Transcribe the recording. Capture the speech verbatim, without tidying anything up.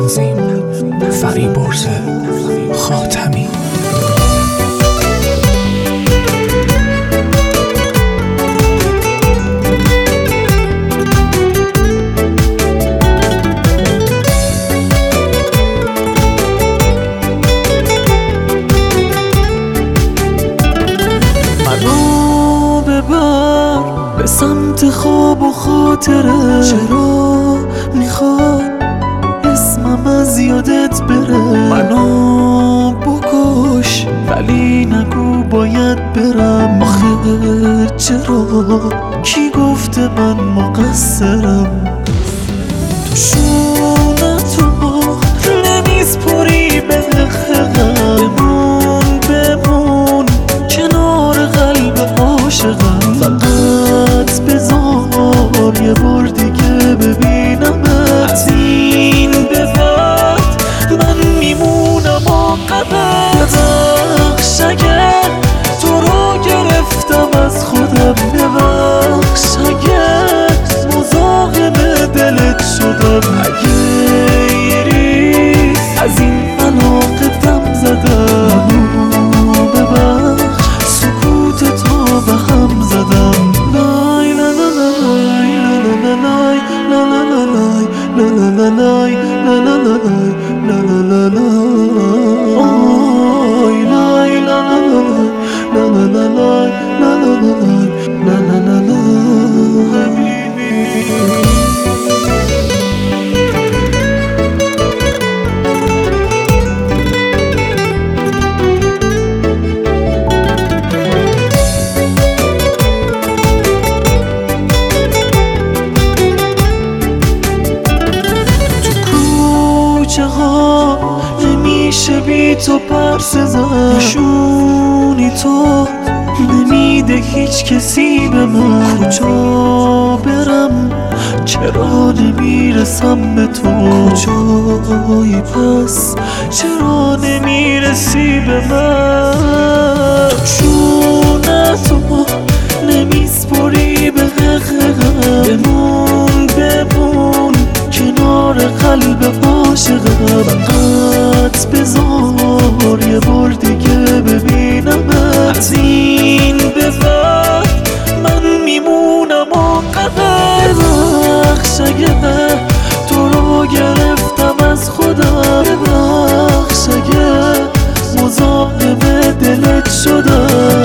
تنظیم فریبرز خاتمی. منو ببر به سمت خواب و خاطره، چرا میخواد اسمم از یادت بره؟ منو بکش ولی نگو باید برم، آخه چرا؟ کی گفته من مقصرم؟ تو شونتو نمیسپری به غم، بمون بمون کنار قلب عاشقم. فقط بذار یه بار دیگه ببینمت، از این به بعد من میمونم عاقبت. ببخش اگر تو رو گرفتم از خودم، ببخش اگر مزاحم دلت شدم، اگه یه ریز از این علاقه دم زدم. منو ببخش سکوت تو به هم زدم. لای لا لا لای لا لا لای لا لا لا لای لا لا لا لا لا لا لا آی لای لا لا لا لا لا لای لا لا لا لا لا لا حبیبی. نمیشه بی تو پرس زن، نشونی تو نمیده هیچ کسی به من. کجا برم چرا نمیرسم به تو؟ کجایی پس چرا نمیرسی به من؟ چونتو نمیسپری به غم، بمون بمون کنار قلب عاشقم. فقط بذار یه بار دیگه ببینم، از این به بعد من میمونم عاقبت. ببخش اگه تو رو گرفتم از خودم، ببخش اگه مزاحم دلت شدم.